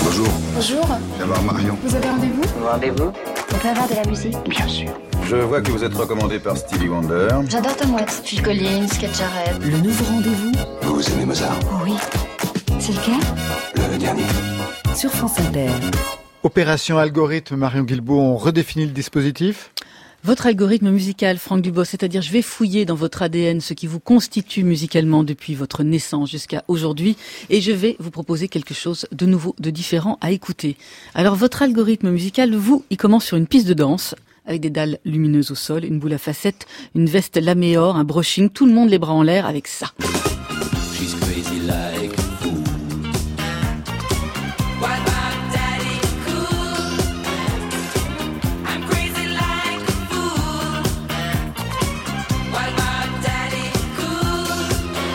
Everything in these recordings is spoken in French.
Bonjour. Bonjour. Viens voir Marion. Vous avez rendez-vous ? Rendez-vous ? On peut avoir de la musique ? Bien sûr. Je vois que vous êtes recommandé par Stevie Wonder. J'adore Tom Waits, Phil Collins, Keith Jarrett. Le nouveau rendez-vous ? Vous aimez Mozart? Oui. C'est lequel ? Le dernier. Sur France Inter. Opération Algorithme, Marion Guilbault, on redéfinit le dispositif ? Votre algorithme musical, Franck Dubos, c'est-à-dire je vais fouiller dans votre ADN ce qui vous constitue musicalement depuis votre naissance jusqu'à aujourd'hui et je vais vous proposer quelque chose de nouveau, de différent à écouter. Alors votre algorithme musical, vous, il commence sur une piste de danse avec des dalles lumineuses au sol, une boule à facettes, une veste laméor, un brushing, tout le monde les bras en l'air avec ça. She's crazy like a fool. While my daddy cool, I'm crazy like a fool. While my daddy cool,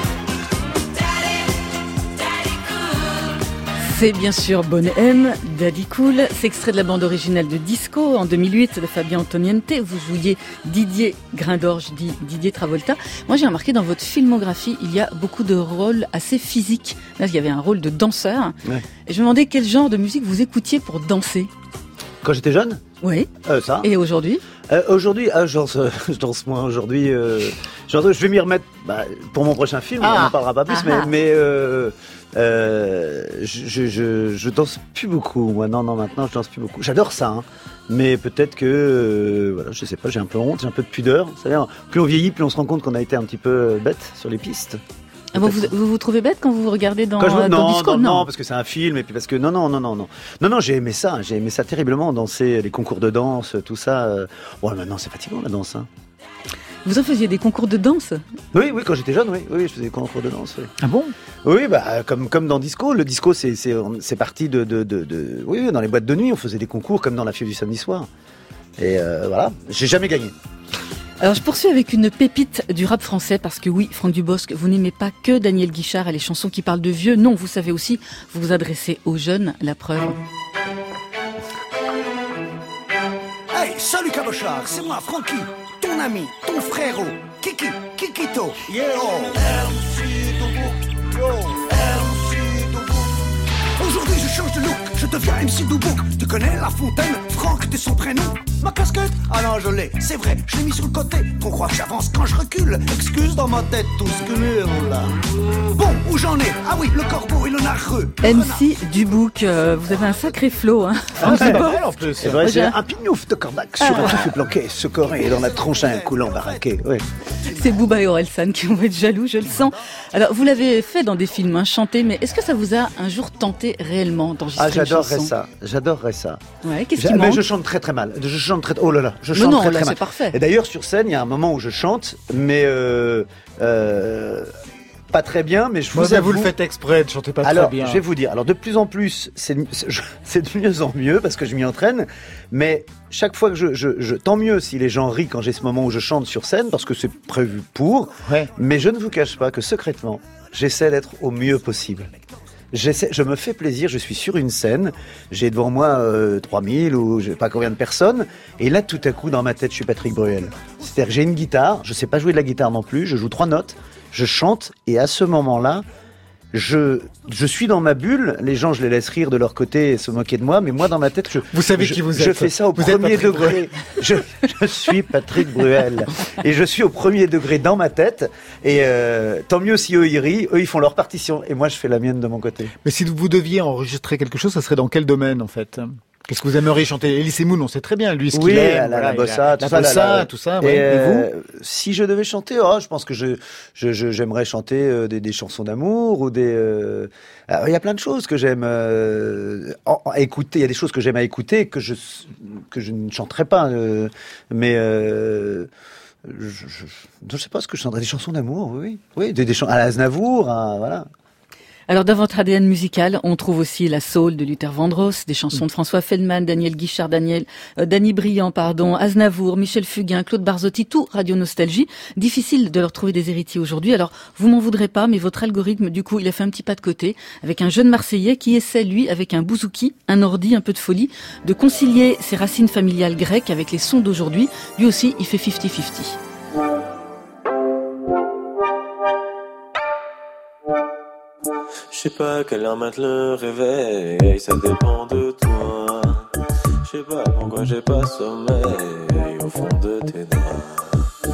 daddy cool. C'est bien sûr Bonnet M, Daddy Cool. C'est extrait de la bande originale de Disco en 2008 de Fabien Antoniente. Vous jouiez Didier Grindorge, dit Didier Travolta. Moi, j'ai remarqué dans votre filmographie, il y a beaucoup de rôles assez physiques. Là, il y avait un rôle de danseur. Ouais. Et je me demandais quel genre de musique vous écoutiez pour danser. Quand j'étais jeune, Oui. ça. Et aujourd'hui ? Aujourd'hui, je danse moins. Aujourd'hui, je vais m'y remettre pour mon prochain film. On n'en parlera pas plus, mais je danse plus beaucoup. Moi, non, maintenant, je danse plus beaucoup. J'adore ça, hein. Mais peut-être que, voilà, je sais pas, j'ai un peu honte, j'ai un peu de pudeur. C'est-à-dire, plus on vieillit, plus on se rend compte qu'on a été un petit peu bête sur les pistes. Ah bon, vous trouvez bête quand vous vous regardez dans Disco ? Non, parce que c'est un film et puis parce que non, j'ai aimé ça terriblement, danser, les concours de danse, tout ça. Bon, maintenant c'est fatigant la danse. Hein. Vous en faisiez des concours de danse ? Oui, quand j'étais jeune, oui, je faisais des concours de danse. Oui. Ah bon ? Oui, comme dans Disco. Le Disco, c'est parti oui, dans les boîtes de nuit, on faisait des concours comme dans La Fièvre du samedi soir. Et voilà, j'ai jamais gagné. Alors je poursuis avec une pépite du rap français parce que oui, Franck Dubosc, vous n'aimez pas que Daniel Guichard et les chansons qui parlent de vieux. Non, vous savez aussi vous vous adressez aux jeunes, la preuve. Hey, salut Cabochard, c'est moi Francky, ton ami, ton frérot, Kikito, yo. MC Doubouk, yo. MC Doubouk. Aujourd'hui je change de look, je deviens MC Doubouk. Tu connais La Fontaine, Franck, t'es son prénom. Ma casquette, ah non je l'ai, c'est vrai, je l'ai mis sur le côté. Qu'on croit que j'avance quand je recule, excuse dans ma tête tout ce que là. Bon, où j'en ai? Ah oui, le corbeau et le narreux. MC Dubouk, vous avez un sacré flow, hein. C'est vrai en plus. C'est vrai, c'est un pignouf de cordac sur un truc planqué, secoré dans la tronche à un coulant baraqué. Ouais. C'est Booba et Orelsan qui vont être jaloux, je le sens. Alors, vous l'avez fait dans des films, hein, chanté, mais est-ce que ça vous a un jour tenté réellement d'enregistrer une chanson ? J'adorerais ça. Ouais, qu'est-ce qui manque ? Mais je chante très très mal. Oh là là, je chante non, très là, très mal. c'est parfait. Et d'ailleurs sur scène, il y a un moment où je chante, mais pas très bien, mais je vous avoue... Vous le faites exprès de chanter pas très bien. Je vais vous dire, alors de plus en plus, c'est de mieux en mieux parce que je m'y entraîne, mais chaque fois que tant mieux si les gens rient quand j'ai ce moment où je chante sur scène, parce que c'est prévu pour, mais je ne vous cache pas que secrètement, j'essaie d'être au mieux possible. Je me fais plaisir, je suis sur une scène, j'ai devant moi 3000 ou je sais pas combien de personnes, et là tout à coup dans ma tête je suis Patrick Bruel. C'est-à-dire que j'ai une guitare, je sais pas jouer de la guitare non plus, je joue 3 notes, je chante, et à ce moment-là, je suis dans ma bulle, les gens je les laisse rire de leur côté et se moquer de moi, mais moi dans ma tête vous savez qui vous êtes. Je fais ça au premier degré. Je suis Patrick Bruel et je suis au premier degré dans ma tête, et tant mieux si eux ils rient, eux ils font leur partition et moi je fais la mienne de mon côté. Mais si vous deviez enregistrer quelque chose, ça serait dans quel domaine en fait ? Qu'est-ce que vous aimeriez chanter ? Elie Moon, on sait très bien, lui, ce qu'il aime. La bossa, tout ça. Et vous ? Si je devais chanter, je pense que j'aimerais chanter des chansons d'amour ou des... il y a plein de choses que j'aime écouter. Il y a des choses que j'aime à écouter que je ne chanterais pas. Mais je sais pas ce que je chanterais. Des chansons d'amour, oui. Des chansons à Aznavour, voilà. Alors, dans votre ADN musical, on trouve aussi la soul de Luther Vandross, des chansons de François Feldman, Daniel Guichard, Danny Briand, Aznavour, Michel Fugain, Claude Barzotti, tout Radio Nostalgie. Difficile de leur trouver des héritiers aujourd'hui. Alors, vous m'en voudrez pas, mais votre algorithme, du coup, il a fait un petit pas de côté avec un jeune Marseillais qui essaie, lui, avec un bouzouki, un ordi, un peu de folie, de concilier ses racines familiales grecques avec les sons d'aujourd'hui. Lui aussi, il fait 50-50. sais pas à quelle heure mettre le réveil, ça dépend de toi. Je sais pas pourquoi j'ai pas sommeil au fond de tes draps.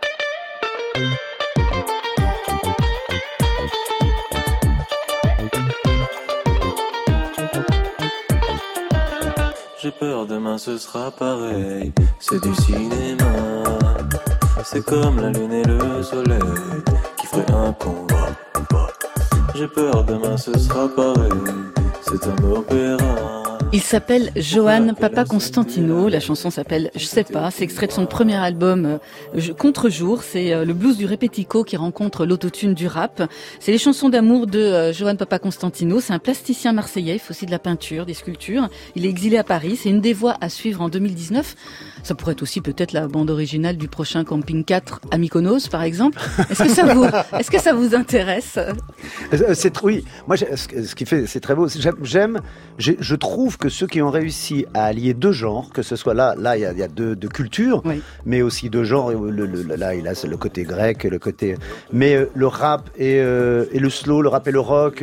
J'ai peur demain ce sera pareil, c'est du cinéma. C'est comme la lune et le soleil qui feraient un combat. J'ai peur demain ce sera pareil, c'est un opéra. Il s'appelle Johan Papa Constantino, la chanson s'appelle Je sais pas, c'est extrait de son premier album Contre-jour, c'est le blues du répético qui rencontre l'autotune du rap. C'est les chansons d'amour de Johan Papa Constantino, c'est un plasticien marseillais, il fait aussi de la peinture, des sculptures. Il est exilé à Paris, c'est une des voix à suivre en 2019. Ça pourrait être aussi peut-être la bande originale du prochain Camping 4 à Mykonos par exemple. Est-ce que ça vous intéresse? Oui, moi ce qui fait c'est très beau. Je trouve que ceux qui ont réussi à allier deux genres, que ce soit là il y a deux cultures, oui, mais aussi deux genres. Là il a le côté grec, le côté, mais le rap et le slow, le rap et le rock,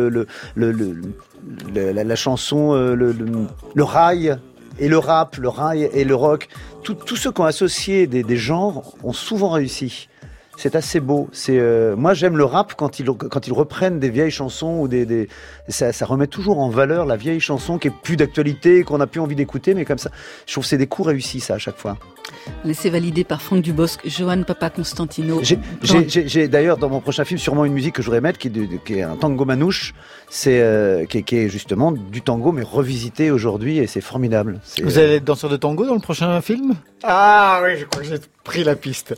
la chanson, le rail. Et le rap, le rail et le rock, tous ceux qui ont associé des genres ont souvent réussi. C'est assez beau. Moi j'aime le rap quand ils reprennent des vieilles chansons ou ça remet toujours en valeur la vieille chanson qui est plus d'actualité, qu'on n'a plus envie d'écouter, mais comme ça, je trouve que c'est des coups réussis ça à chaque fois. Laissé valider par Franck Dubosc, Johan Papa Constantino. J'ai d'ailleurs dans mon prochain film sûrement une musique que je voudrais mettre qui est un tango manouche, qui est justement du tango mais revisité aujourd'hui et c'est formidable. Vous allez être danseur de tango dans le prochain film? Ah oui, je crois que j'ai pris la piste.